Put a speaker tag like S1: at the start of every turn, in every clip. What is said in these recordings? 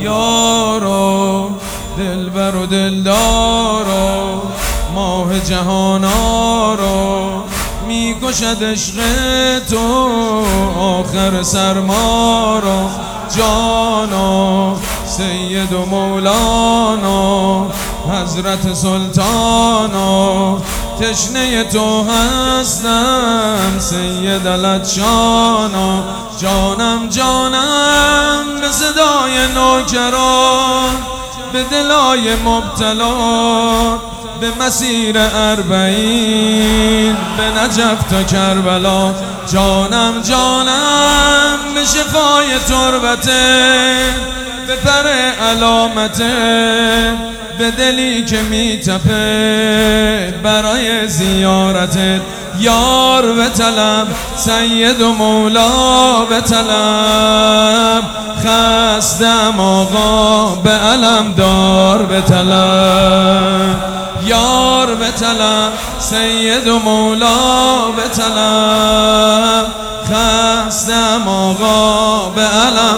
S1: یارو دلبر و دلدارو ماه جهانارو میکشد عشق تو آخر سرمارو جانا سید و مولانا حضرت سلطانا تشنه تو هستم سید لطشانا جانم جانم به صدای نوکران به دلای مبتلا به مسیر اربعین به نجف تا کربلا جانم جانم به شفای تربته به پر علامته به دلی که میتپه برای زیارتت یار به طلب سید و مولا به طلب خستم آقا به علم دار به طلب یار به طلب سید و مولا به طلب خستم آقا به علم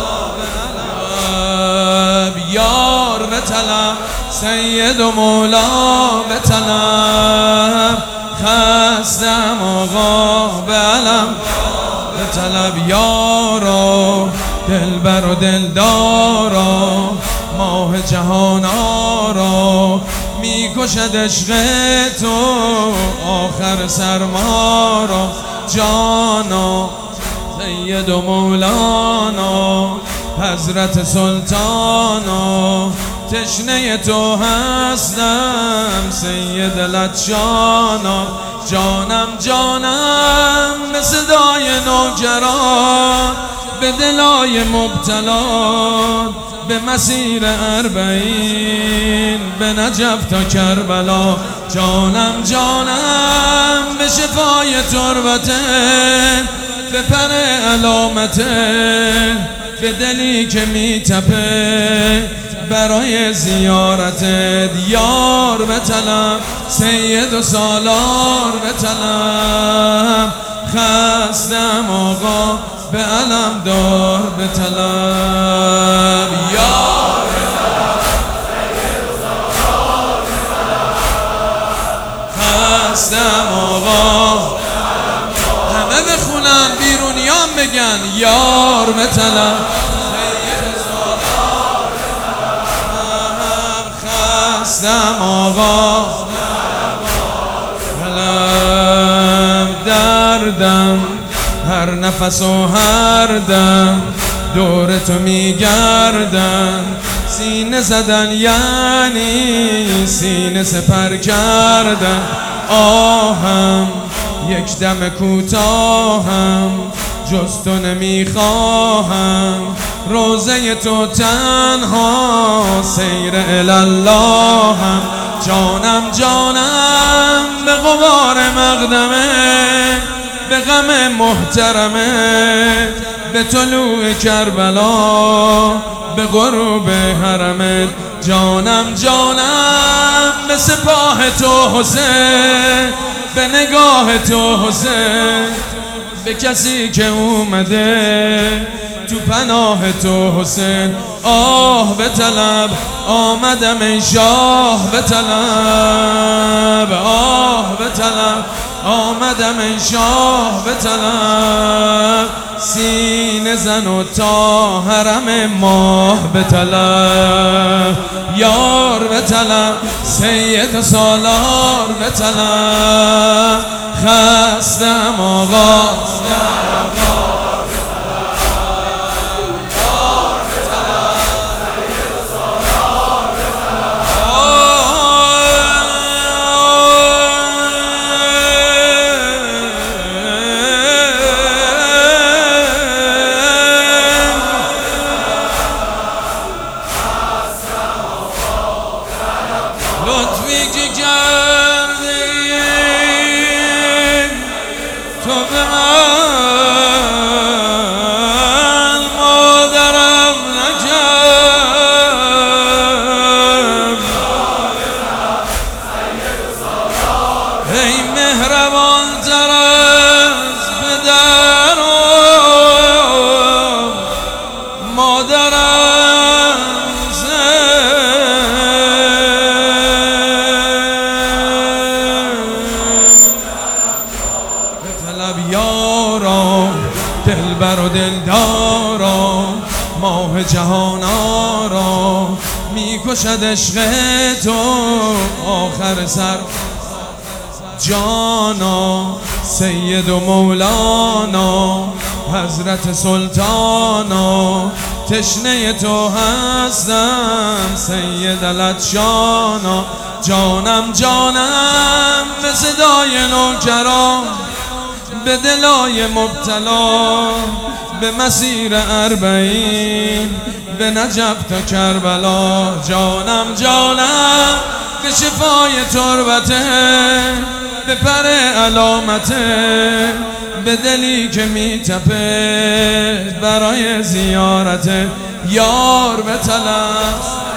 S1: یار به طلب سید و مولا به طلب خستم آقا به علم به طلب یارو دلبر و دلدارو ماه جهانارو میکشد عشق تو آخر سرمارو جانا سید و مولانا حضرت سلطانا تشنه تو هستم سید لطشانا جانم جانم به صدای نوکران به دلای مبتلا به مسیر اربعین به نجف تا کربلا جانم جانم به شفای تربته به پر علامته به دلی که میتپه برای زیارتت یار به طلب سید و سالار به طلب خستم آقا به علم دار به طلب یار به طلب سید و سالار به طلب خستم آقا همه بخونن بیرونیان بگن یار به طلب خستم آقا علم دردم هر نفس و هر دم دور تو میگردم سینه زدن یعنی سینه سپر کردن آهم یک دم کوتاهم جز تو نمیخواهم روزه تو تنها سیر الاللهم جانم جانم به غبار مقدمه به غم محترمه به طلوع کربلا به غروب حرمت جانم جانم به سپاه تو حسین به نگاه تو حسین به کسی که اومده تو پناه تو حسین آه به طلب آمدم ای شاه به طلب آه به طلب آمدم ای شاه به طلب سینه زن و تا حرم ماه به طلب یار به طلب سید و سالار به طلب خستم آقا لطفی که کردی تو به من دلبر و دلدارا، ماه جهان آرا، میکشد عشق تو آخر سر جانا. سید و مولانا حضرت سلطانا، تشنه تو هستم سید العطشانا. جانم جانم به صدای نوکران، به دلای مبتلا، به مسیر اربعین، به نجف تا کربلا. جانم جانم به شفای تربته، به پر علامته، به دلی که میتپه برای زیارت یار به طلب.